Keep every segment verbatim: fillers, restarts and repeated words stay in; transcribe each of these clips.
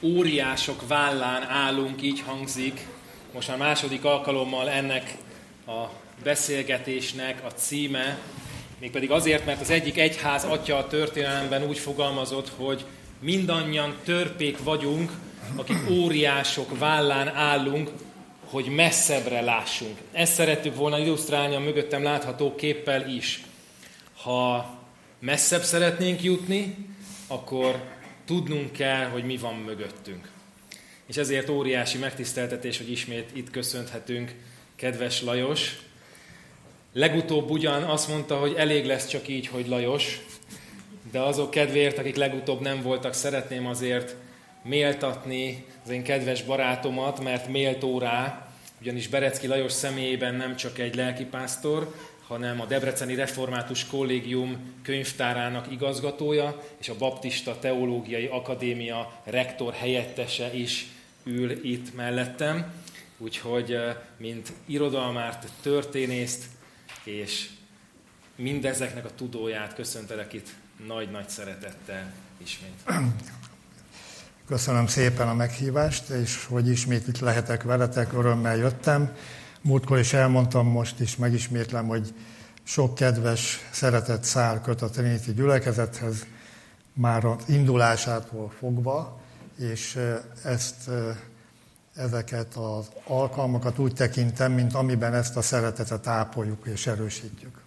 óriások vállán állunk, így hangzik most már második alkalommal ennek a beszélgetésnek a címe, mégpedig azért, mert az egyik egyház atya a történelemben úgy fogalmazott, hogy mindannyian törpék vagyunk, akik óriások vállán állunk, hogy messzebbre lássunk. Ezt szerettük volna illusztrálni a mögöttem látható képpel is. Ha messzebb szeretnénk jutni, akkor tudnunk kell, hogy mi van mögöttünk. És ezért óriási megtiszteltetés, hogy ismét itt köszönhetünk, kedves Lajos. Legutóbb ugyan azt mondta, hogy elég lesz csak így, hogy Lajos, de azok kedvéért, akik legutóbb nem voltak, szeretném azért méltatni az én kedves barátomat, mert méltó rá, ugyanis Berecki Lajos személyében nem csak egy lelkipásztor, hanem a Debreceni Református Kollégium könyvtárának igazgatója és a Baptista Teológiai Akadémia rektor helyettese is ül itt mellettem. Úgyhogy mint irodalmárt, történészt és mindezeknek a tudóját köszöntelek itt nagy-nagy szeretettel ismét. Köszönöm szépen a meghívást, és hogy ismét itt lehetek veletek, örömmel jöttem. Múltkor is elmondtam, most is megismétlem, hogy sok kedves szeretett szál köt a Trinity gyülekezethez, már az indulásától fogva, és ezt, ezeket az alkalmakat úgy tekintem, mint amiben ezt a szeretetet ápoljuk és erősítjük.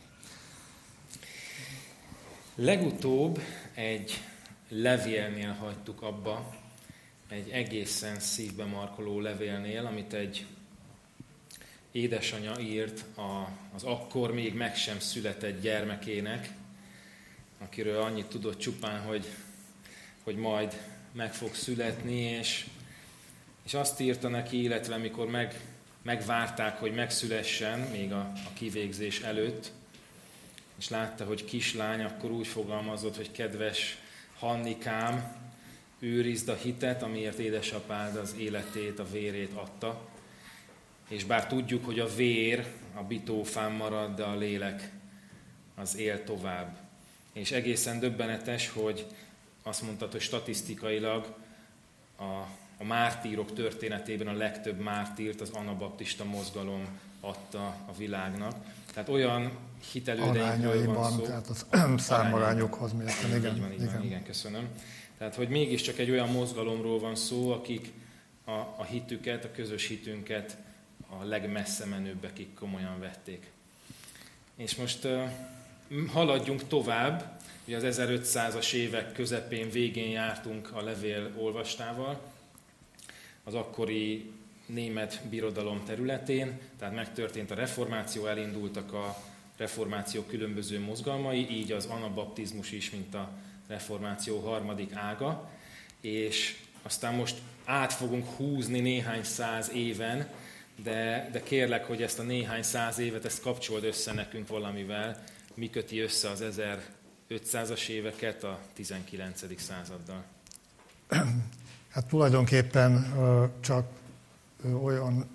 Legutóbb egy levélnél hagytuk abba, egy egészen szívbe markoló levélnél, amit egy édesanyja írt a, az akkor még meg sem született gyermekének, akiről annyit tudott csupán, hogy, hogy majd meg fog születni, és, és azt írta neki, illetve mikor meg, megvárták, hogy megszülessen, még a, a kivégzés előtt, és látta, hogy kislány, akkor úgy fogalmazott, hogy kedves Hannikám, őrizd a hitet, amiért édesapád az életét, a vérét adta. És bár tudjuk, hogy a vér a bitófán marad, de a lélek az él tovább. És egészen döbbenetes, hogy azt mondtad, hogy statisztikailag a, a mártírok történetében a legtöbb mártírt az anabaptista mozgalom adta a világnak. Tehát olyan hitelődeinkről van szó. Tehát az számarányokhoz mérten, igen, igen. igen. igen, köszönöm. Tehát, hogy mégiscsak egy olyan mozgalomról van szó, akik a, a hitüket, a közös hitünket a legmessze menőbbekig komolyan vették. És most uh, haladjunk tovább, ugye az ezerötszázas évek közepén, végén jártunk a levél olvastával, az akkori német birodalom területén, tehát megtörtént a reformáció, elindultak a reformáció különböző mozgalmai, így az anabaptizmus is, mint a reformáció harmadik ága, és aztán most át fogunk húzni néhány száz éven, de, de kérlek, hogy ezt a néhány száz évet, ezt kapcsold össze nekünk valamivel, mi köti össze az ezerötszázas éveket a tizenkilencedik századdal. Hát tulajdonképpen csak olyan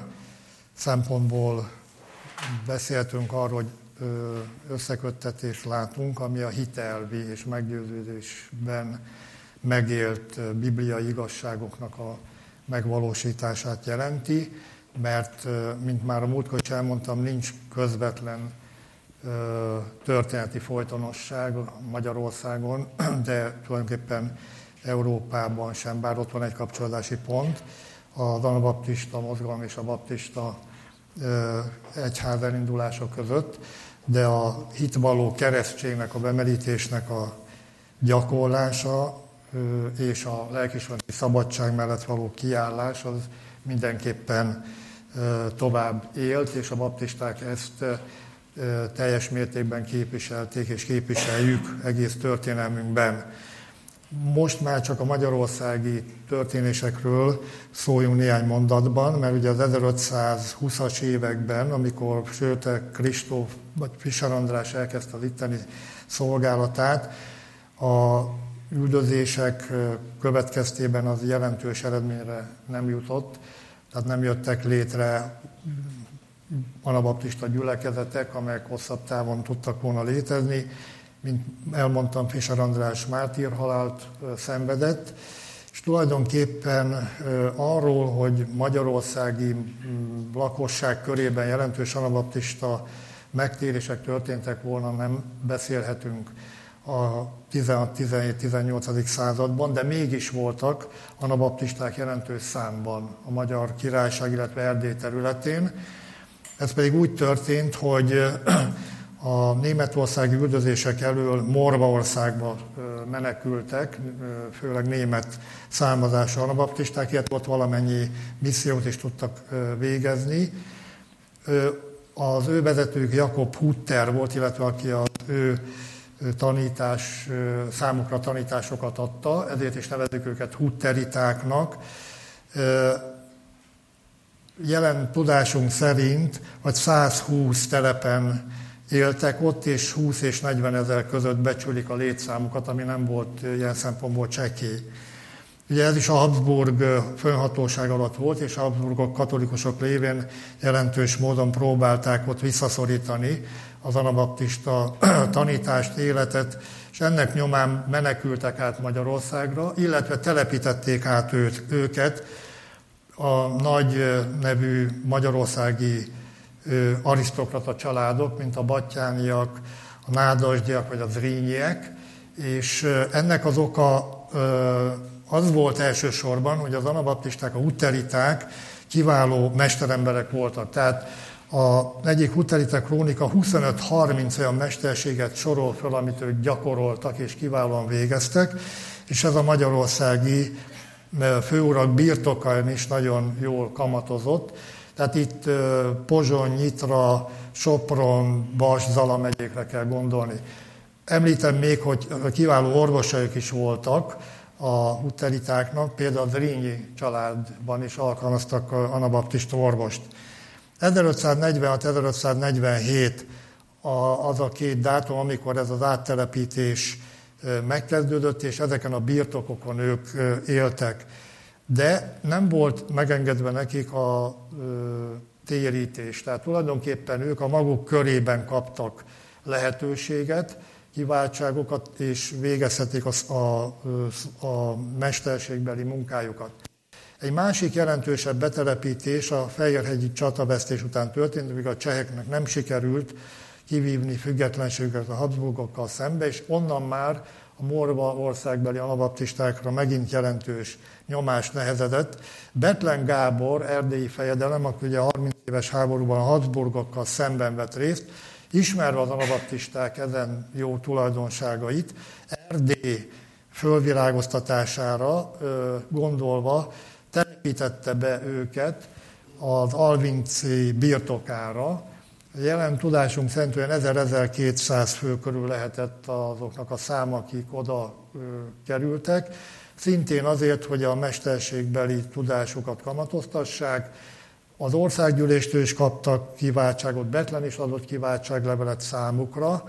szempontból beszéltünk arról, hogy összeköttetést látunk, ami a hitelvi és meggyőződésben megélt bibliai igazságoknak a megvalósítását jelenti, mert, mint már a múltkor is elmondtam, nincs közvetlen történeti folytonosság Magyarországon, de tulajdonképpen Európában sem, bár ott van egy kapcsolódási pont, az anabaptista mozgalom és a baptista egyház elindulások között, de a hitvalló keresztségnek, a bemerítésnek a gyakorlása és a lelkismereti szabadság mellett való kiállás az mindenképpen tovább élt, és a baptisták ezt teljes mértékben képviselték, és képviseljük egész történelmünkben. Most már csak a magyarországi történésekről szóljunk néhány mondatban, mert ugye az ezerötszázhúszas években, amikor Sőte Kristóf vagy Fischer András elkezdte az itteni szolgálatát, a üldözések következtében az jelentős eredményre nem jutott, tehát nem jöttek létre anabaptista gyülekezetek, amelyek hosszabb távon tudtak volna létezni. Mint elmondtam, Fischer András mártírhalált szenvedett, és tulajdonképpen arról, hogy magyarországi lakosság körében jelentős anabaptista megtérések történtek volna, nem beszélhetünk a tizenhat tizenhét tizennyolcadik században, de mégis voltak anabaptisták jelentős számban a Magyar Királyság, illetve Erdély területén. Ez pedig úgy történt, hogy a németországi üldözések elől Morvaországba menekültek, főleg német származású anabaptisták, illetve ott valamennyi missziót is tudtak végezni. Az ő vezetőjük Jakob Hutter volt, illetve aki az ő tanítás, számukra tanításokat adta, ezért is nevezik őket hutteritáknak. Jelen tudásunk szerint, vagy százhúsz telepen éltek ott, és húsz és negyven ezer között becsülik a létszámukat, ami nem volt ilyen szempontból csekély. Ugye ez is a Habsburg fennhatóság alatt volt, és a Habsburgok katolikusok lévén jelentős módon próbálták ott visszaszorítani az anabaptista tanítást, életet, és ennek nyomán menekültek át Magyarországra, illetve telepítették át őt, őket a nagy nevű magyarországi arisztokrata családok, mint a Batthyániak, a Nádasdyak vagy a Zrínyiek, és ennek az oka az volt elsősorban, hogy az anabaptisták, a hutteriták kiváló mesteremberek voltak. Tehát az egyik hutterita krónika huszonöt-harminc olyan mesterséget sorol föl, amit ők gyakoroltak és kiválóan végeztek, és ez a magyarországi főurak birtokain is nagyon jól kamatozott. Tehát itt Pozsony, Nyitra, Sopron, Bas, Zala megyékre kell gondolni. Említem még, hogy kiváló orvosaik is voltak a hutteritáknak, például a Zrínyi családban is alkalmaztak anabaptista orvost. ezerötszáznegyvenhat ezerötszáznegyvenhét az a két dátum, amikor ez az áttelepítés megkezdődött, és ezeken a birtokokon ők éltek. De nem volt megengedve nekik a térítés. Tehát tulajdonképpen ők a maguk körében kaptak lehetőséget, kiváltságokat, és végezhetik a, a, a mesterségbeli munkájukat. Egy másik jelentősebb betelepítés a Fejérhegyi csatavesztés után történt, amíg a cseheknek nem sikerült kivívni függetlenségüket a Habsburgokkal szembe, és onnan már a Morva országbeli anabaptistákra megint jelentős nyomás nehezedett. Bethlen Gábor, erdélyi fejedelem, aki ugye a harminc éves háborúban a Habsburgokkal szemben vett részt, ismerve az anabaptisták ezen jó tulajdonságait, Erdély fölvirágoztatására gondolva telepítette be őket az alvinci birtokára. Jelen tudásunk szerint olyan ezer-ezerkétszáz fő körül lehetett azoknak a száma, akik oda kerültek. Szintén azért, hogy a mesterségbeli tudásukat kamatoztassák. Az országgyűléstől is kaptak kiváltságot, Bethlen is adott kiváltságlevelet számukra,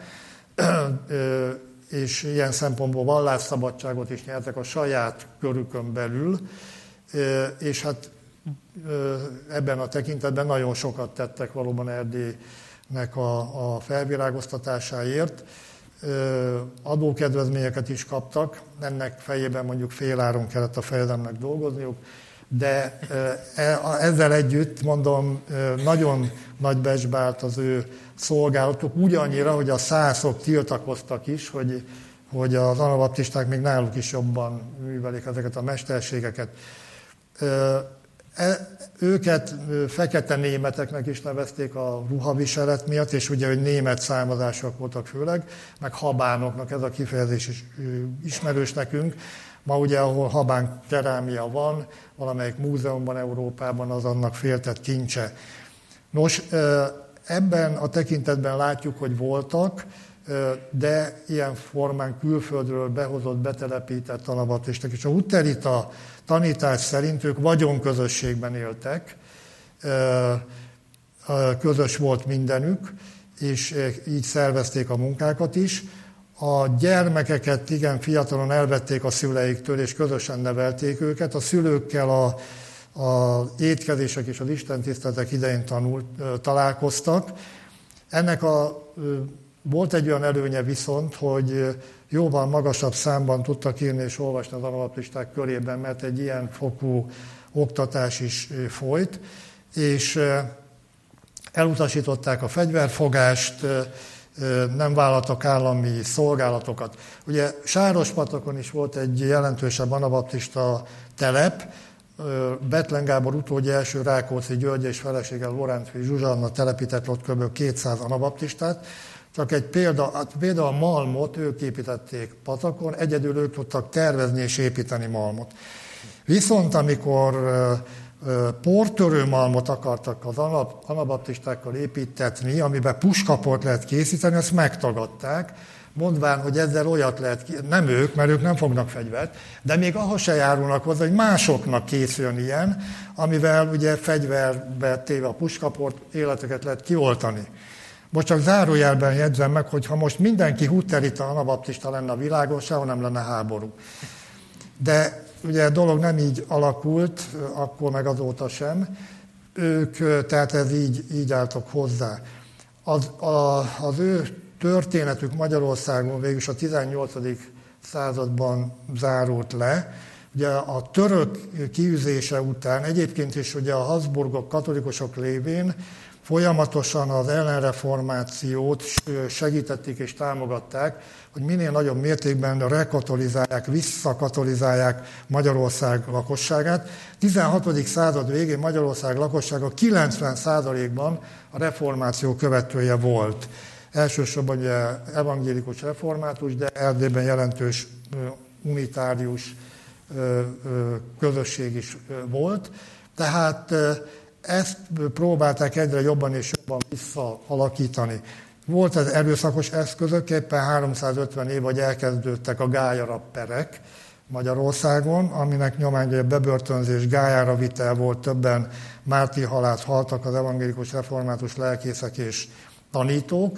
és ilyen szempontból vallásszabadságot is nyertek a saját körükön belül, és hát ebben a tekintetben nagyon sokat tettek valóban Erdélynek a, a felvirágoztatásáért. Adókedvezményeket is kaptak, ennek fejében mondjuk féláron kellett a fejedelemnek dolgozniuk, de ezzel együtt, mondom, nagyon nagy becsbe állt az ő szolgálatuk, ugyannyira, hogy a szászok tiltakoztak is, hogy, hogy az anabaptisták még náluk is jobban művelik ezeket a mesterségeket. Őket fekete németeknek is nevezték a ruhaviselet miatt, és ugye, hogy német származások voltak főleg, meg habánoknak, ez a kifejezés is ismerős nekünk. Ma ugye, ahol habán kerámia van, valamelyik múzeumban Európában, az annak féltett kincse. Nos, ebben a tekintetben látjuk, hogy voltak, de ilyen formán külföldről behozott, betelepített anabaptisták. És a hutterita tanítás szerint ők vagyonközösségben éltek, közös volt mindenük, és így szervezték a munkákat is. A gyermekeket igen fiatalon elvették a szüleiktől, és közösen nevelték őket. A szülőkkel a, a étkezések és az istentiszteletek idején tanult, találkoztak. Ennek a Volt egy olyan előnye viszont, hogy jóval magasabb számban tudtak írni és olvasni az anabaptisták körében, mert egy ilyen fokú oktatás is folyt, és elutasították a fegyverfogást, nem vállaltak állami szolgálatokat. Ugye Sárospatakon is volt egy jelentősebb anabaptista telep, Bethlen Gábor utódja első Rákóczi György és felesége Lorántfi Zsuzsanna telepített ott kb. kétszáz anabaptistát. Csak egy példa, például a Malmot ők építették Patakon, egyedül ők tudtak tervezni és építeni Malmot. Viszont amikor portörő malmot akartak az anabaptistákkal építetni, amiben puskaport lehet készíteni, azt megtagadták, mondván, hogy ezzel olyat lehet, nem ők, mert ők nem fognak fegyvert, de még ahhoz se járulnak hozzá, hogy másoknak készüljön ilyen, amivel ugye fegyverbe téve a puskaport életeket lehet kioltani. Most csak zárójelben jegyzem meg, hogy ha most mindenki hutterita anabaptista lenne a világon, sehol nem lenne háború. De ugye a dolog nem így alakult, akkor meg azóta sem. Ők, tehát ez így, így álltak hozzá. Az, a, az ő történetük Magyarországon végül a tizennyolcadik században zárult le. Ugye a török kiűzése után egyébként is ugye a Habsburgok katolikusok lévén folyamatosan az ellenreformációt segítették és támogatták, hogy minél nagyobb mértékben rekatolizálják, visszakatolizálják Magyarország lakosságát. tizenhatodik század végén Magyarország lakossága kilencven százalékban a reformáció követője volt. Elsősorban ugye evangélikus református, de Erdélyben jelentős unitárius közösség is volt. Tehát ezt próbálták egyre jobban és jobban visszaalakítani. Volt ez erőszakos eszközök, éppen háromszázötven év, hogy elkezdődtek a gályara perek Magyarországon, aminek nyomán a bebörtönzés, gályára vitel volt, többen mártírhalált haltak az evangélikus református lelkészek és tanítók.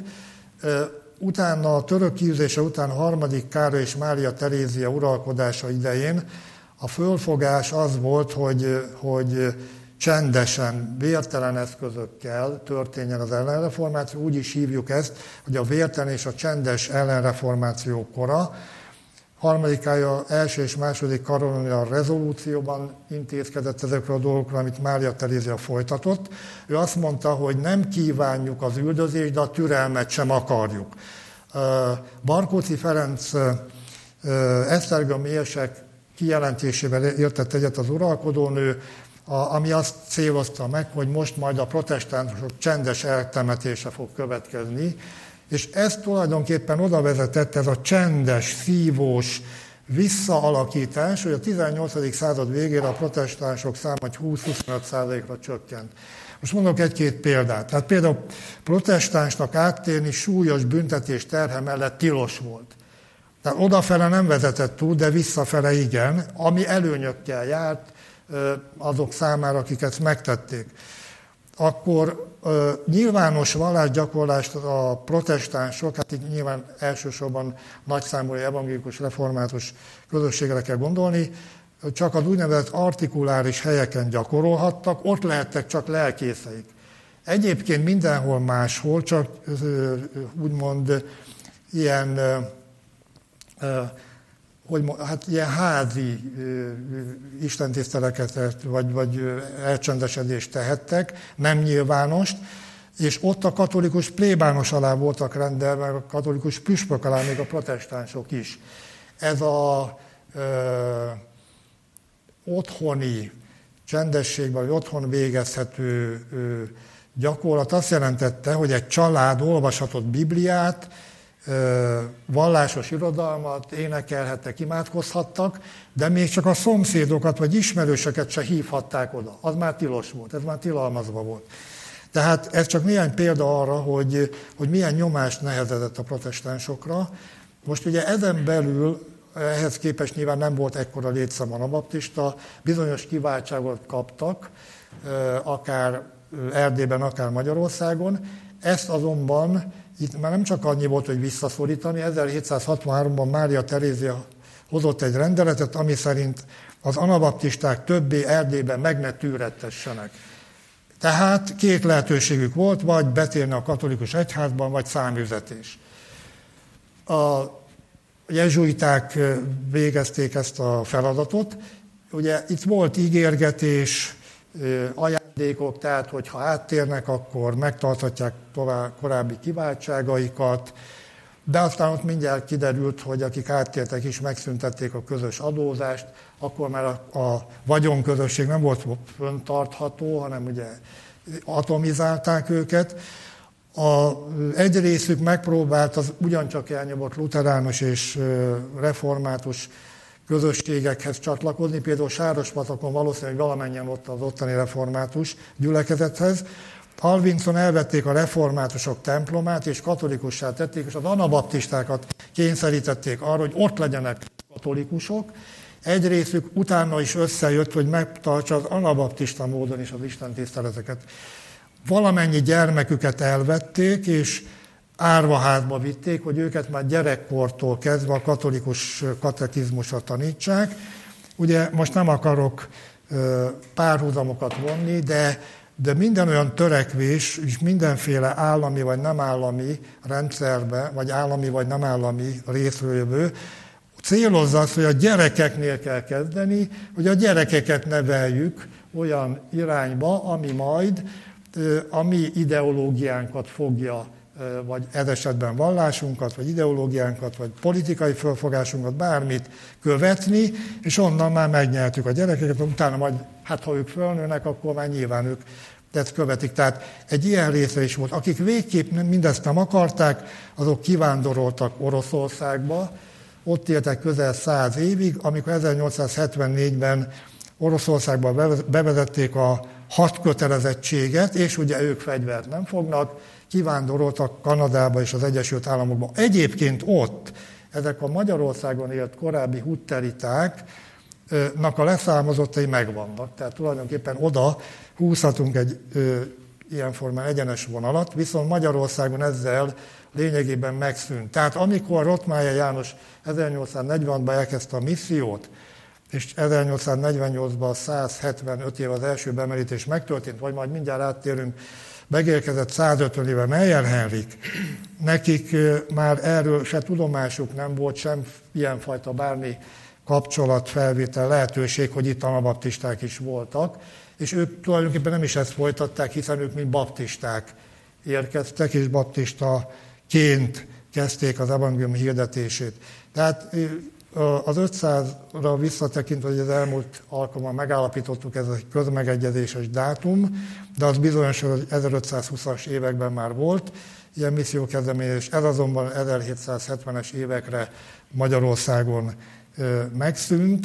Utána a török kiűzése után a harmadik Károly és Mária Terézia uralkodása idején a fölfogás az volt, hogy, hogy csendesen, vértelen eszközökkel történjen az ellenreformáció. Úgy is hívjuk ezt, hogy a vértelen és a csendes ellenreformáció kora. Harmadikája első és második Karolingia rezolúcióban intézkedett ezekről a dolgokról, amit Mária Terézia folytatott. Ő azt mondta, hogy nem kívánjuk az üldözést, de a türelmet sem akarjuk. Barkóczy Ferenc Esztergomi érsek kijelentésével értett egyet az uralkodónő, ami azt célozta meg, hogy most majd a protestánsok csendes eltemetése fog következni, és ez tulajdonképpen oda vezetett, ez a csendes, szívós visszaalakítás, hogy a tizennyolcadik század végére a protestánsok száma húsz-huszonöt százalékra csökkent. Most mondok egy-két példát. Tehát például protestánsnak áttérni súlyos büntetés terhe mellett tilos volt. Tehát odafele nem vezetett túl, de visszafele igen, ami előnyökkel járt azok számára, akik ezt megtették. Akkor ö, nyilvános vallásgyakorlást a protestánsok, hát itt nyilván elsősorban nagyszámú evangélikus református közösségre kell gondolni, csak az úgynevezett artikuláris helyeken gyakorolhattak, ott lehettek csak lelkészeik. Egyébként mindenhol máshol, csak ö, úgymond ilyen ö, ö, hogy hát ilyen házi istentiszteleket vagy, vagy elcsendesedést tehettek, nem nyilvánost, és ott a katolikus plébános alá voltak rendelve, a katolikus püspök alá még a protestánsok is. Ez a ö, otthoni csendességben, vagy otthon végezhető ö, gyakorlat azt jelentette, hogy egy család olvashatott Bibliát, vallásos irodalmat, énekelhettek, imádkozhattak, de még csak a szomszédokat vagy ismerőseket se hívhatták oda. Az már tilos volt, ez már tilalmazva volt. Tehát ez csak néhány példa arra, hogy, hogy milyen nyomást nehezedett a protestánsokra. Most ugye ezen belül, ehhez képest nyilván nem volt ekkora létszám anabaptista, bizonyos kiváltságot kaptak, akár Erdélyben, akár Magyarországon. Ezt azonban itt már nem csak annyi volt, hogy visszaszorítani, ezerhétszázhatvanháromban Mária Terézia hozott egy rendeletet, ami szerint az anabaptisták többé Erdélyben meg ne tűrettessenek. Tehát két lehetőségük volt, vagy betérni a katolikus egyházban, vagy száműzetés. a jezsuiták végezték ezt a feladatot. Ugye itt volt ígérgetés, ajándékok, tehát hogyha áttérnek, akkor megtarthatják tovább korábbi kiváltságaikat, de aztán ott mindjárt kiderült, hogy akik áttértek is megszüntették a közös adózást, akkor már a, a vagyonközösség nem volt föntartható, hanem ugye atomizálták őket. A, egy részük megpróbált az ugyancsak elnyomott luteránus és református közösségekhez csatlakozni, például Sárospatakon valószínűleg valamennyien ott az ottani református gyülekezethez. Alvincon elvették a reformátusok templomát, és katolikussá tették, és az anabaptistákat kényszerítették arra, hogy ott legyenek katolikusok. Egy részük utána is összejött, hogy megtartsa az anabaptista módon is az istentiszteleteket. Valamennyi gyermeküket elvették, és árvaházba vitték, hogy őket már gyerekkortól kezdve a katolikus katekizmusra tanítsák. Ugye most nem akarok párhuzamokat vonni, de, de minden olyan törekvés, és mindenféle állami vagy nem állami rendszerbe, vagy állami vagy nem állami részről jövő, célozza azt, hogy a gyerekeknél kell kezdeni, hogy a gyerekeket neveljük olyan irányba, ami majd a mi ideológiánkat fogja, vagy ez esetben vallásunkat, vagy ideológiánkat, vagy politikai fölfogásunkat, bármit követni, és onnan már megnyertük a gyerekeket, utána majd, hát ha ők fölnőnek, akkor már nyilván ők ezt követik. Tehát egy ilyen része is volt. Akik végképp mindezt nem akarták, azok kivándoroltak Oroszországba, ott éltek közel száz évig, amikor ezernyolcszázhetvennégyben Oroszországban bevezették a hat kötelezettséget, és ugye ők fegyvert nem fognak, kivándoroltak Kanadába és az Egyesült Államokba. Egyébként ott ezek a Magyarországon élt korábbi hutteritáknak a leszármazottai megvannak. Tehát tulajdonképpen oda húzhatunk egy ö, ilyen formán egyenes vonalat, viszont Magyarországon ezzel lényegében megszűnt. Tehát amikor Rottmeier János ezernyolcszáznegyvenhatban elkezdte a missziót, és ezernyolcszáznegyvennyolcban százhetvenöt év az első bemerítés megtörtént, vagy majd mindjárt áttérünk, megérkezett százötven éve Meyer Henrik, nekik már erről se tudomásuk nem volt, sem ilyenfajta bármi kapcsolatfelvétel lehetőség, hogy itt anabaptisták is voltak, és ők tulajdonképpen nem is ezt folytatták, hiszen ők mind baptisták érkeztek, és baptistaként kezdték az evangélium hirdetését. Tehát az ötszázra visszatekintve, hogy az elmúlt alkalommal megállapítottuk, ez egy közmegegyezéses dátum, de az bizonyos, hogy ezerötszázhúszas években már volt ilyen missziókezdeményezés, ez azonban ezerhétszázhetvenes évekre Magyarországon megszűnt.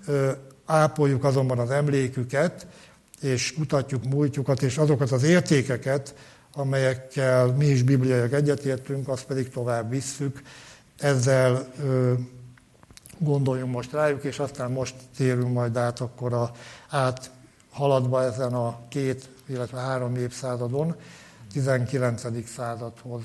Ápoljuk azonban az emléküket, és kutatjuk múltjukat, és azokat az értékeket, amelyekkel mi is bibliaiak egyetértünk, azt pedig tovább visszük. Ezzel gondoljunk most rájuk, és aztán most térünk majd át akkor a, át haladva ezen a két, illetve három évszázadon, tizenkilencedik századhoz.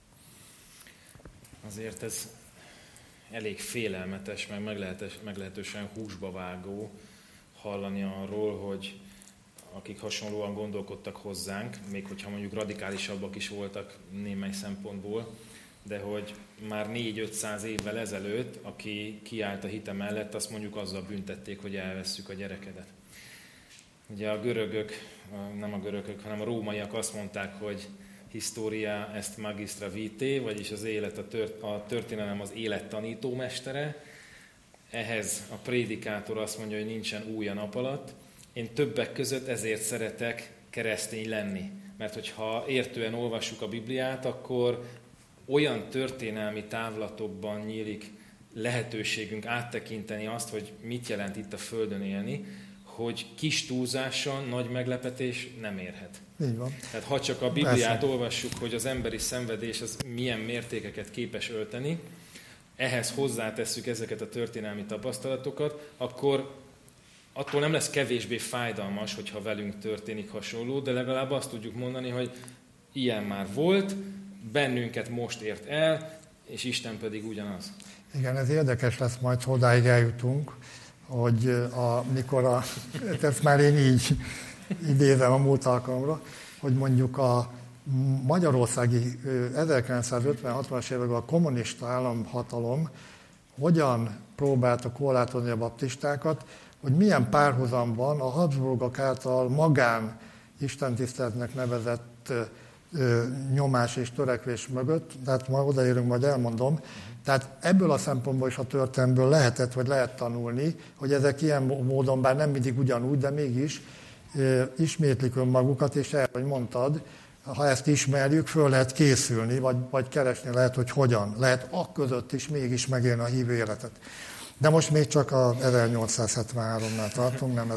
Azért ez elég félelmetes, meg meglehetősen, meglehetősen húsba vágó hallani arról, hogy akik hasonlóan gondolkodtak hozzánk, még hogyha mondjuk radikálisabbak is voltak némely szempontból, de hogy már négy-ötszáz évvel ezelőtt, aki kiállt a hite mellett, azt mondjuk azzal büntették, hogy elvesszük a gyerekedet. Ugye a görögök, nem a görögök, hanem a rómaiak azt mondták, hogy historia est magistra vitae, vagyis az élet, a, tört, a történelem az élet tanítómestere. Ehhez a prédikátor azt mondja, hogy nincsen új a nap alatt. Én többek között ezért szeretek keresztény lenni. Mert hogyha értően olvassuk a Bibliát, akkor olyan történelmi távlatokban nyílik lehetőségünk áttekinteni azt, hogy mit jelent itt a Földön élni, hogy kis túlzással nagy meglepetés nem érhet. Így van. Tehát ha csak a Bibliát Persze. olvassuk, hogy az emberi szenvedés az milyen mértékeket képes ölteni, ehhez hozzátesszük ezeket a történelmi tapasztalatokat, akkor attól nem lesz kevésbé fájdalmas, hogyha velünk történik hasonló, de legalább azt tudjuk mondani, hogy ilyen már volt, bennünket most ért el, és Isten pedig ugyanaz. Igen, ez érdekes lesz, majd odáig eljutunk, hogy a, mikor a, ezt már én így idézem a múlt alkalomra, hogy mondjuk a magyarországi ezerkilencszázötven-hatvanas években a kommunista államhatalom hogyan próbálta korlátozni a baptistákat, hogy milyen párhuzam van a Habsburgok által magán istentiszteletnek nevezett nyomás és törekvés mögött, tehát ma odaérünk, majd elmondom. Tehát ebből a szempontból is a történelmből lehetett, vagy lehet tanulni, hogy ezek ilyen módon, bár nem mindig ugyanúgy, de mégis ismétlik önmagukat, és el, hogy mondtad, ha ezt ismerjük, föl lehet készülni, vagy, vagy keresni lehet, hogy hogyan. Lehet akközött is mégis megélni a hívő életet. De most még csak a ezernyolcszázhetvenháromnál tartunk, nem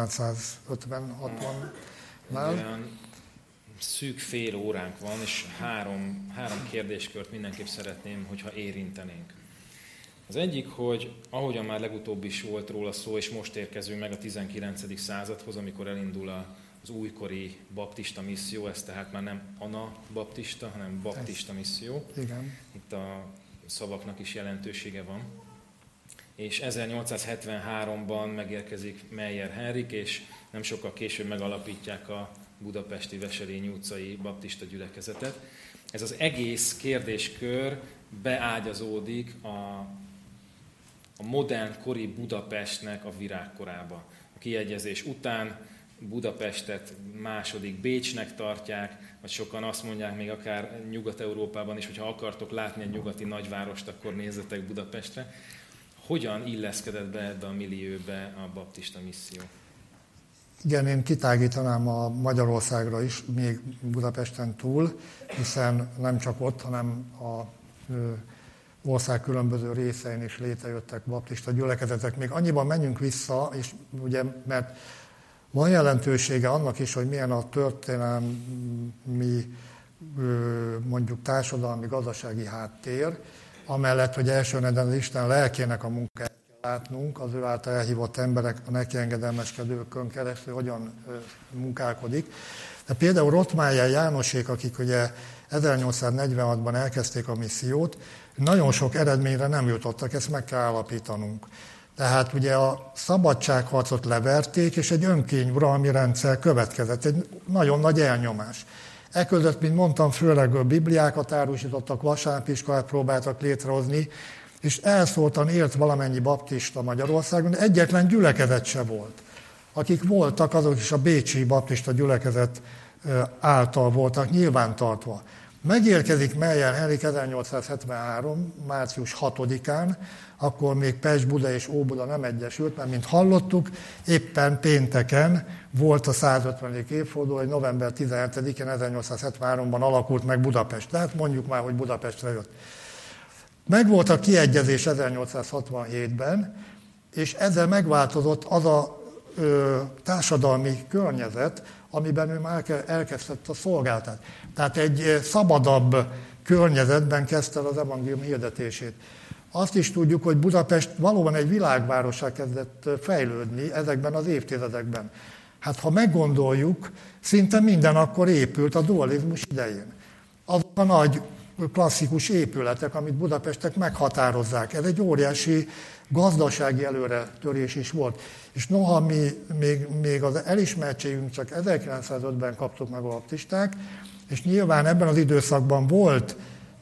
ezerkilencszázötven-hatvannál. Olyan szűk fél óránk van, és három, három kérdéskört mindenképp szeretném, hogyha érintenénk. Az egyik, hogy ahogyan már legutóbb is volt róla szó, és most érkezünk meg a tizenkilencedik századhoz, amikor elindul az újkori baptista misszió, ez tehát már nem anabaptista, hanem baptista misszió. Igen. Itt a szavaknak is jelentősége van. És ezernyolcszázhetvenháromban megérkezik Meyer Henrik, és nem sokkal később megalapítják a budapesti Veselényi utcai baptista gyülekezetet. Ez az egész kérdéskör beágyazódik a, a modern kori Budapestnek a virágkorába. A kiegyezés után Budapestet második Bécsnek tartják, vagy sokan azt mondják még akár Nyugat-Európában is, hogyha akartok látni egy nyugati nagyvárost, akkor nézzetek Budapestre. Hogyan illeszkedett be ebbe a millióbe a baptista misszió? Igen, én kitágítanám a Magyarországra is, még Budapesten túl, hiszen nem csak ott, hanem a ország különböző részein is létrejöttek baptista gyülekezetek. Még annyiban menjünk vissza, és ugye, mert van jelentősége annak is, hogy milyen a történelmi, mondjuk társadalmi, gazdasági háttér, amellett, hogy elsőrendben az Isten lelkének a munkáját kell látnunk, az ő által elhívott emberek a neki engedelmeskedőkön keresztül hogyan munkálkodik. De például Rottmeier Jánosék, akik ugye ezernyolcszáznegyvenhatban elkezdték a missziót, nagyon sok eredményre nem jutottak, ezt meg kell állapítanunk. Tehát ugye a szabadságharcot leverték, és egy önkényuralmi rendszer következett, egy nagyon nagy elnyomás. Eközött, mint mondtam, főleg bibliákat árusítottak, vasárnapiskolát próbáltak létrehozni, és elszóltan élt valamennyi baptista Magyarországon, egyetlen gyülekezet se volt. Akik voltak, azok is a bécsi baptista gyülekezet által voltak nyilvántartva. Megérkezik Meyer Henrik ezernyolcszázhetvenhárom. március hatodikán, akkor még Pest, Buda és Óbuda nem egyesült, mert mint hallottuk, éppen pénteken volt a százötvenedik évforduló, hogy november tizenhetedikén ezernyolcszázhetvenháromban alakult meg Budapest. Tehát mondjuk már, hogy Budapestre jött. Megvolt a kiegyezés ezernyolcszázhatvanhétben, és ezzel megváltozott az a ö, társadalmi környezet, amiben ő már elkezdett a szolgáltat. Tehát egy szabadabb környezetben kezdte el az evangélium hirdetését. Azt is tudjuk, hogy Budapest valóban egy világvárossá kezdett fejlődni ezekben az évtizedekben. Hát ha meggondoljuk, szinte minden akkor épült a dualizmus idején. Azok a nagy klasszikus épületek, amit Budapestek meghatározzák. Ez egy óriási gazdasági előretörés is volt. És noha mi még, még az elismertségünk csak ezerkilencszázötben kaptuk meg a baptisták, és nyilván ebben az időszakban volt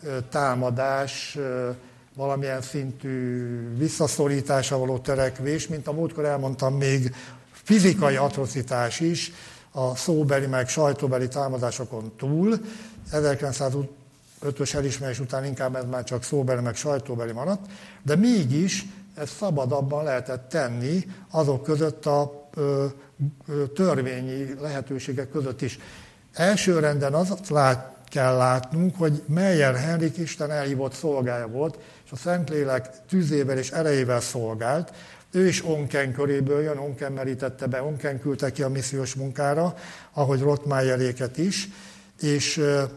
támadás, valamilyen szintű visszaszorításra való törekvés, mint a múltkor elmondtam, még fizikai atrocitás is a szóbeli meg sajtóbeli támadásokon túl. ezerkilencszázötös elismerés után inkább ez már csak szóbeli meg sajtóbeli maradt, de mégis ezt szabadabban lehetett tenni azok között a ö, ö, törvényi lehetőségek között is. Elsőrenden azt lát, kell látnunk, hogy Meyer Henrik Isten elhívott szolgája volt, és a Szentlélek tüzével és erejével szolgált. Ő is Onken köréből jön, Onken merítette be, Onken küldte ki a missziós munkára, ahogy Rottmeieréket is, és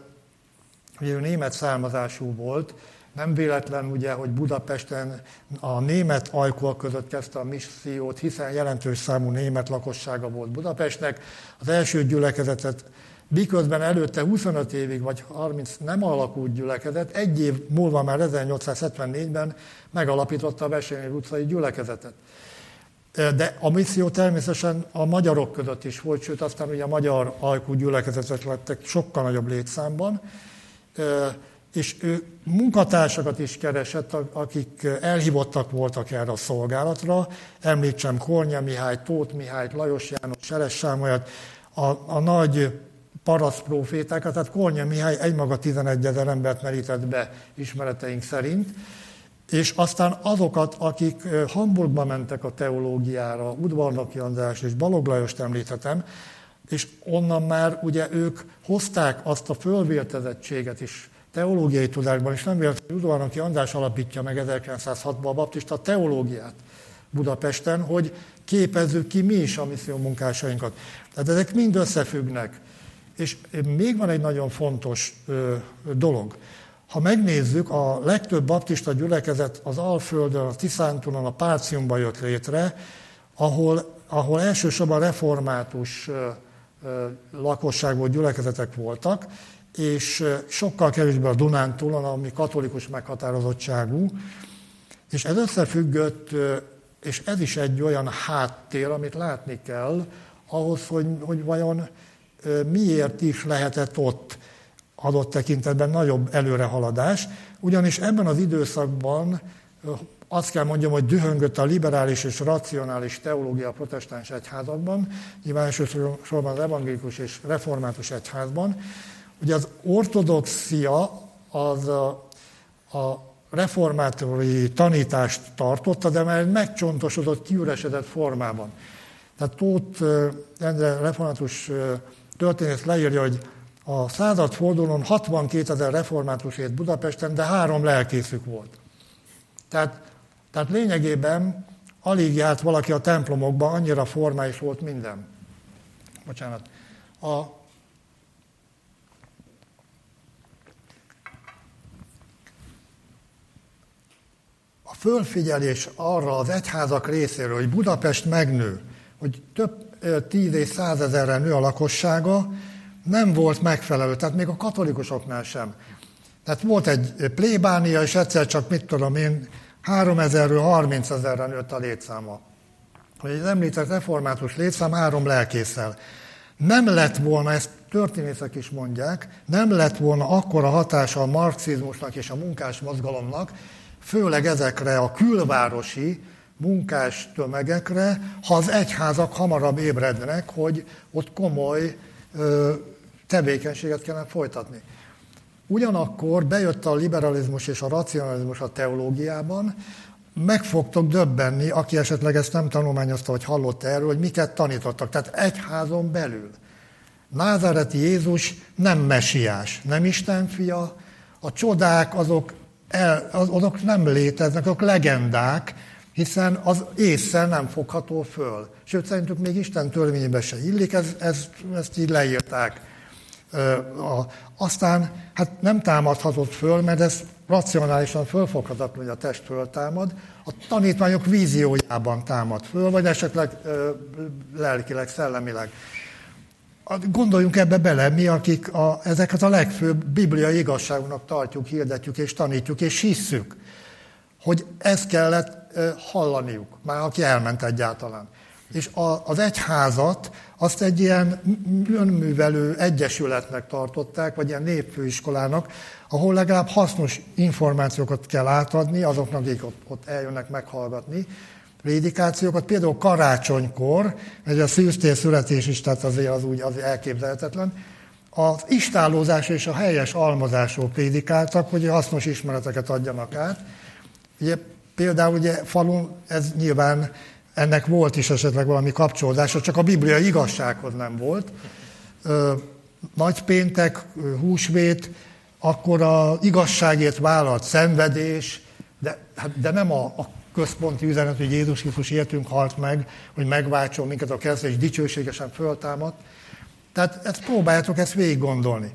ugye ő német származású volt, nem véletlen ugye, hogy Budapesten a német ajkúak között kezdte a missziót, hiszen jelentős számú német lakossága volt Budapestnek. Az első gyülekezetet, miközben előtte huszonöt évig vagy harminc nem alakult gyülekezet, egy év múlva már ezernyolcszázhetvennégyben megalapította a Veselényi utcai gyülekezetet. De a misszió természetesen a magyarok között is volt, sőt aztán ugye a magyar alkú gyülekezetek lettek sokkal nagyobb létszámban, és ő munkatársakat is keresett, akik elhívottak voltak erre a szolgálatra. Említsem Kornya Mihály, Tóth Mihály, Lajos János, Seres Sámolyat, a, a nagy parasztprófétákat, tehát Kornya Mihály egymaga tizenegyezer embert merített be ismereteink szerint, és aztán azokat, akik Hamburgba mentek a teológiára, Udvarnoki András és Balogh Lajost említhetem, és onnan már ugye ők hozták azt a fölvértezettséget is teológiai tudásban, és nem véletlenül Udvarnoki András alapítja meg ezerkilencszázhatban a baptista teológiát Budapesten, hogy képezzük ki mi is a misszió munkásainkat. Tehát ezek mind összefüggnek. És még van egy nagyon fontos ö, dolog. Ha megnézzük, a legtöbb baptista gyülekezet az Alföldön, a Tiszántúlon, a Párciumban jött létre, ahol, ahol elsősorban református ö, ö, lakosságú gyülekezetek voltak, és ö, sokkal kevésbé a Dunántúlon, ami katolikus meghatározottságú. És ez összefüggött, ö, és ez is egy olyan háttér, amit látni kell, ahhoz, hogy, hogy vajon ö, miért is lehetett ott adott tekintetben nagyobb előrehaladás, ugyanis ebben az időszakban azt kell mondjam, hogy dühöngött a liberális és racionális teológia a protestáns egyházakban, nyilván elsősorban az evangélikus és református egyházban. Ugye az ortodoxia az a, a reformátori tanítást tartotta, de már egy megcsontosodott, kiüresedett formában. Tehát Tóth Endre református történész leírja, hogy a századfordulón hatvankétezer református élt Budapesten, de három lelkészük volt. Tehát, tehát lényegében alig járt valaki a templomokban, annyira formális volt minden. Bocsánat. A, a fölfigyelés arra az egyházak részéről, hogy Budapest megnő, hogy több tíz és százezerre nő a lakossága, nem volt megfelelő, tehát még a katolikusoknál sem. Tehát volt egy plébánia, és egyszer csak, mit tudom én, háromezerről harmincezerre nőtt a létszáma. Hogy az említett református létszám három lelkésszel. Nem lett volna, ezt történészek is mondják, nem lett volna akkora hatása a marxizmusnak és a munkás mozgalomnak, főleg ezekre a külvárosi munkás tömegekre, ha az egyházak hamarabb ébrednek, hogy ott komoly tevékenységet kellene folytatni. Ugyanakkor bejött a liberalizmus és a racionalizmus a teológiában, meg fogtok döbbenni, aki esetleg ezt nem tanulmányozta, vagy hallott erről, hogy miket tanítottak. Tehát egyházon belül. Názáreti Jézus nem mesiás, nem Isten fia, a csodák azok, el, azok nem léteznek, azok legendák, hiszen az ésszel nem fogható föl. Sőt, szerintük még Isten törvényébe se illik, ez, ez, ezt így leírták. Aztán hát nem támadhatott föl, mert ez racionálisan fölfoghatatlan, hogy a test föltámad. A tanítványok víziójában támad föl, vagy esetleg lelkileg, szellemileg. Gondoljunk ebbe bele, mi, akik a, ezeket a legfőbb bibliai igazságunknak tartjuk, hirdetjük és tanítjuk, és hisszük, hogy ezt kellett hallaniuk, már aki elment egyáltalán. És az egyházat azt egy ilyen önművelő egyesületnek tartották, vagy ilyen népfőiskolának, ahol legalább hasznos információkat kell átadni azoknak, akik ott, ott eljönnek meghallgatni, prédikációkat, például karácsonykor, mert a szűztér születés is, tehát azért az úgy az elképzelhetetlen, az istállózás és a helyes almazásról prédikáltak, hogy hasznos ismereteket adjanak át. Ugye, például ugye falun ez nyilván ennek volt is esetleg valami kapcsolódása, csak a bibliai igazsághoz nem volt. Nagypéntek, húsvét, akkor az igazságért vállalt szenvedés, de, de nem a, a központi üzenet, hogy Jézus Krisztus értünk halt meg, hogy megváltson minket a keresztre, és dicsőségesen föltámadt. Tehát ezt próbáljátok ezt végig gondolni.